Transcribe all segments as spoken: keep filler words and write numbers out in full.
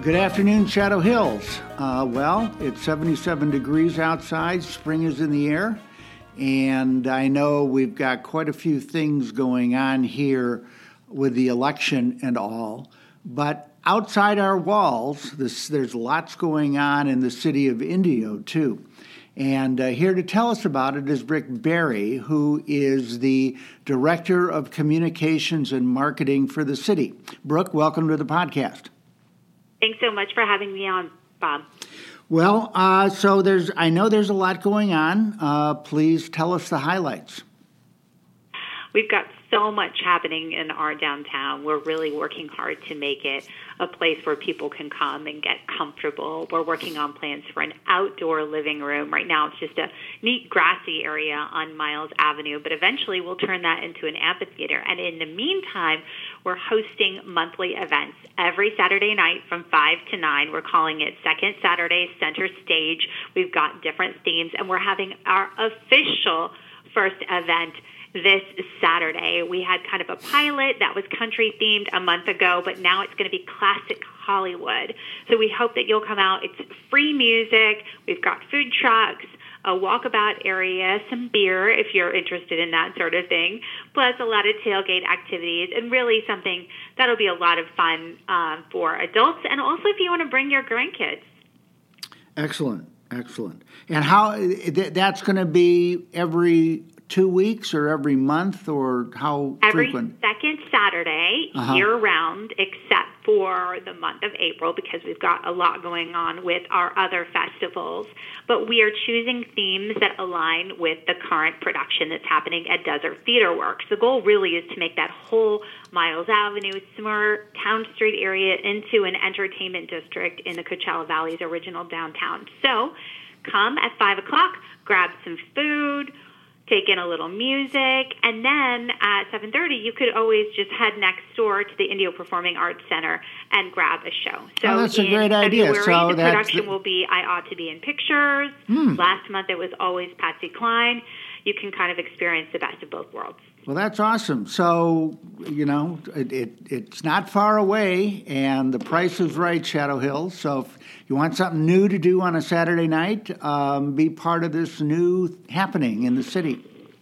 Good afternoon, Shadow Hills. Uh, well, it's seventy-seven degrees outside. Spring is in the air. And I know we've got quite a few things going on here with the election and all. But outside our walls, this, there's lots going on in the city of Indio, too. And uh, here to tell us about it is Brooke Berry, who is the Director of Communications and Marketing for the city. Brooke, welcome to the podcast. Thanks so much for having me on, Bob. Well, uh, so there's I know there's a lot going on. Uh, please tell us the highlights. We've got so much happening in our downtown. We're really working hard to make it a place where people can come and get comfortable. We're working on plans for an outdoor living room. Right now it's just a neat grassy area on Miles Avenue, but eventually we'll turn that into an amphitheater. And in the meantime, we're hosting monthly events every Saturday night from five to nine. We're calling it Second Saturday Center Stage. We've got different themes, and we're having our official first event this Saturday. We had kind of a pilot that was country themed a month ago, but now it's going to be classic Hollywood. So we hope that you'll come out. It's free music. We've got food trucks, a walkabout area, some beer if you're interested in that sort of thing, plus a lot of tailgate activities, and really something that'll be a lot of fun um, for adults, and also if you want to bring your grandkids. Excellent, excellent. And how that's going to be every two weeks or every month, or how every frequent? Every second Saturday, uh-huh. year-round, except for the month of April, because we've got a lot going on with our other festivals. But we are choosing themes that align with the current production that's happening at Desert Theater Works. The goal really is to make that whole Miles Avenue, Smyrna, Town Street area into an entertainment district in the Coachella Valley's original downtown. So come at five o'clock, grab some food, take in a little music, and then at seven thirty, you could always just head next door to the Indio Performing Arts Center and grab a show. So oh, that's a great idea. February, so the that's production the... will be I Ought to Be in Pictures. Hmm. Last month, it was always Patsy Cline. You can kind of experience the best of both worlds. Well, that's awesome. So, you know, it, it it's not far away, and the price is right, Shadow Hills. So if you want something new to do on a Saturday night, um, be part of this new happening in the city.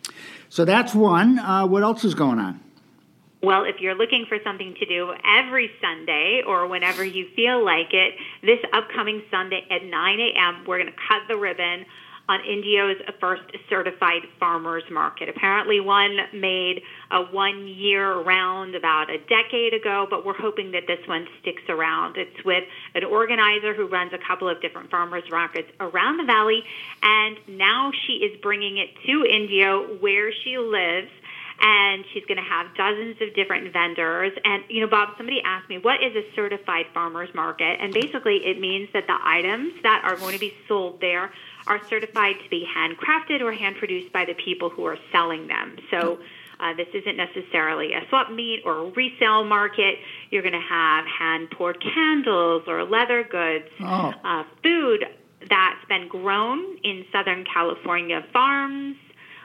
So that's one. Uh, what else is going on? Well, if you're looking for something to do every Sunday or whenever you feel like it, this upcoming Sunday at nine a.m., we're going to cut the ribbon on Indio's first certified farmers market. Apparently one made a one year round about a decade ago, but we're hoping that this one sticks around. It's with an organizer who runs a couple of different farmers markets around the valley, and now she is bringing it to Indio where she lives. And she's going to have dozens of different vendors. And, you know, Bob, somebody asked me, what is a certified farmer's market? And basically it means that the items that are going to be sold there are certified to be handcrafted or hand-produced by the people who are selling them. So uh, this isn't necessarily a swap meet or a resale market. You're going to have hand-poured candles or leather goods, oh. uh, food that's been grown in Southern California farms,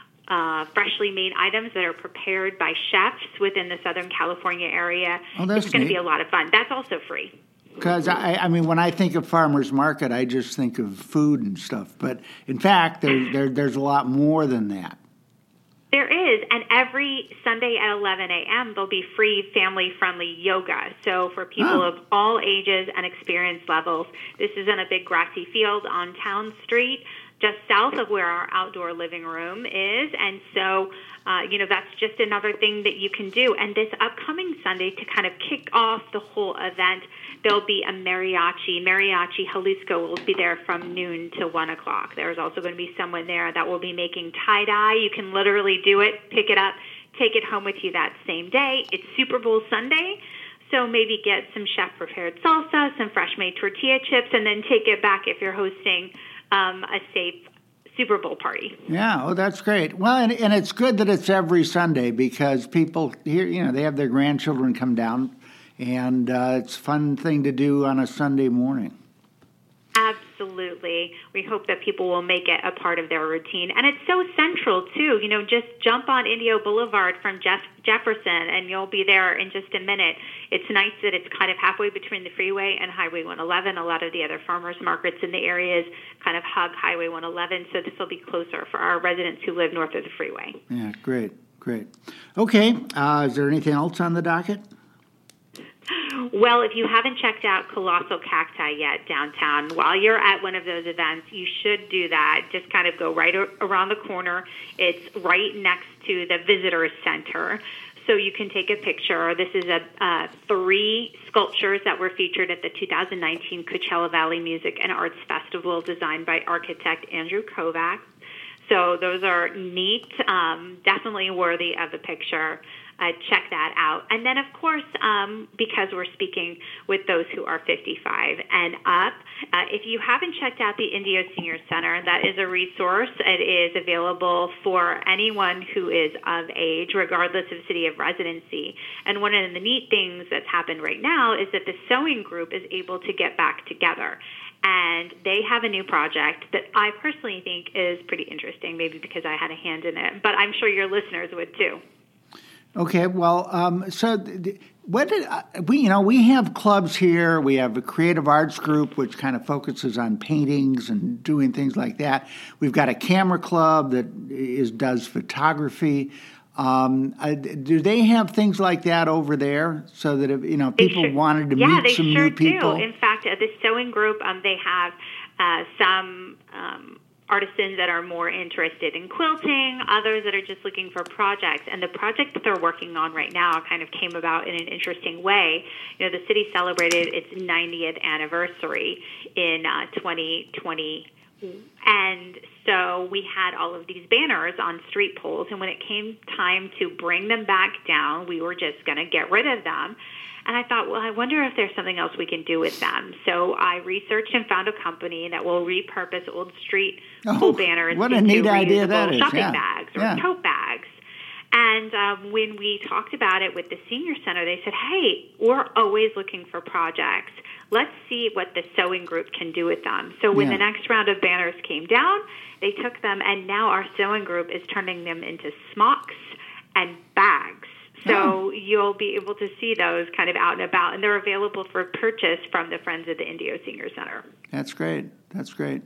Uh, freshly made items that are prepared by chefs within the Southern California area. Oh, that's it's going to neat. be a lot of fun. That's also free. Because, I, I mean, when I think of farmers market, I just think of food and stuff. But, in fact, there, there, there's a lot more than that. There is, and every Sunday at eleven a.m. there'll be free family-friendly yoga. So for people oh. of all ages and experience levels, this is in a big grassy field on Town Street, just south of where our outdoor living room is. And so, uh, you know, that's just another thing that you can do. And this upcoming Sunday, to kind of kick off the whole event, there'll be a mariachi. Mariachi Jalisco will be there from noon to one o'clock. There's also going to be someone there that will be making tie-dye. You can literally do it, pick it up, take it home with you that same day. It's Super Bowl Sunday. So maybe get some chef-prepared salsa, some fresh-made tortilla chips, and then take it back if you're hosting Um, a safe Super Bowl party. Yeah, oh, that's great. Well, and, and it's good that it's every Sunday because people here, you know, they have their grandchildren come down, and uh, it's a fun thing to do on a Sunday morning. Absolutely. Absolutely. We hope that people will make it a part of their routine. And it's so central, too. You know, just jump on Indio Boulevard from Jeff- Jefferson, and you'll be there in just a minute. It's nice that it's kind of halfway between the freeway and Highway one eleven. A lot of the other farmers markets in the areas kind of hug Highway one eleven, so this will be closer for our residents who live north of the freeway. Yeah, great, great. Okay, uh, is there anything else on the docket? Well, if you haven't checked out Colossal Cacti yet downtown, while you're at one of those events, you should do that. Just kind of go right around the corner. It's right next to the Visitors Center, so you can take a picture. This is a uh, three sculptures that were featured at the two thousand nineteen Coachella Valley Music and Arts Festival, designed by architect Andrew Kovacs. So those are neat, um, definitely worthy of a picture. Uh, check that out. And then, of course, um, because we're speaking with those who are fifty-five and up, uh, if you haven't checked out the Indio Senior Center, that is a resource. It is available for anyone who is of age, regardless of city of residency. And one of the neat things that's happened right now is that the sewing group is able to get back together. And they have a new project that I personally think is pretty interesting, maybe because I had a hand in it, but I'm sure your listeners would too. Okay, well, um, so what did uh, we? You know, we have clubs here. We have a creative arts group which kind of focuses on paintings and doing things like that. We've got a camera club that is does photography. Um, uh, do they have things like that over there, so that if, you know, people sure, wanted to yeah, meet some sure new people? Do. In fact, at the sewing group, um, they have uh, some. Um, artisans that are more interested in quilting, others that are just looking for projects. And the project that they're working on right now kind of came about in an interesting way. You know, the city celebrated its ninetieth anniversary in uh, twenty twenty. And so we had all of these banners on street poles. And when it came time to bring them back down, we were just going to get rid of them. And I thought, well, I wonder if there's something else we can do with them. So I researched and found a company that will repurpose old street oh, pole banners what a into neat idea that is. shopping Yeah. bags or yeah. tote bags. And um, when we talked about it with the senior center, they said, hey, we're always looking for projects. Let's see what the sewing group can do with them. So when yeah. the next round of banners came down, they took them, and now our sewing group is turning them into smocks and bags. So oh. you'll be able to see those kind of out and about, and they're available for purchase from the Friends of the Indio Senior Center. That's great. That's great.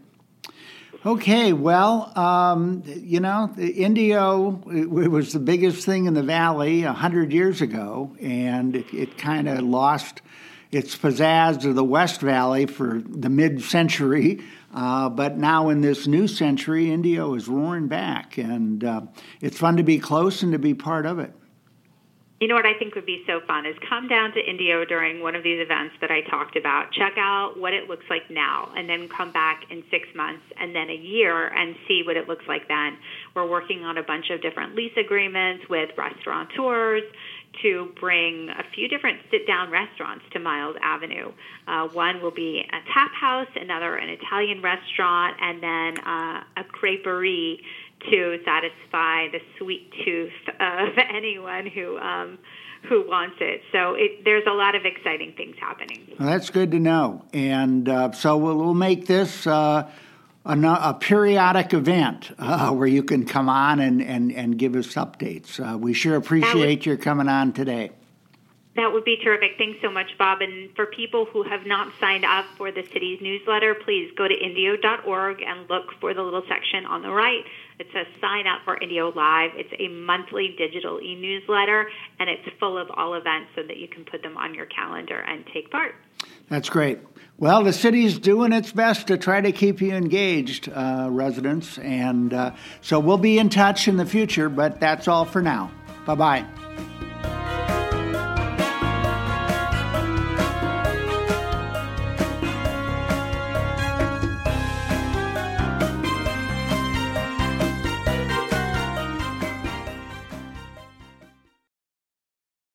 Okay, well, um, you know, Indio it was the biggest thing in the valley a hundred years ago, and it, it kind of lost its pizzazz to the West Valley for the mid-century. Uh, but now in this new century, Indio is roaring back, and uh, it's fun to be close and to be part of it. You know what I think would be so fun is come down to Indio during one of these events that I talked about. Check out what it looks like now, and then come back in six months and then a year and see what it looks like then. We're working on a bunch of different lease agreements with restaurateurs to bring a few different sit-down restaurants to Miles Avenue. Uh, one will be a tap house, another an Italian restaurant, and then uh, a creperie to satisfy the sweet tooth of anyone who um, who wants it. So it, there's a lot of exciting things happening. Well, that's good to know. And uh, so we'll, we'll make this uh, a, a periodic event uh, where you can come on and, and, and give us updates. Uh, we sure appreciate would, your coming on today. That would be terrific. Thanks so much, Bob. And for people who have not signed up for the city's newsletter, please go to indio dot org and look for the little section on the right. It says sign up for Indio Live. It's a monthly digital e-newsletter, and it's full of all events so that you can put them on your calendar and take part. That's great. Well, the city's doing its best to try to keep you engaged, uh, residents, and uh, so we'll be in touch in the future, but that's all for now. Bye-bye.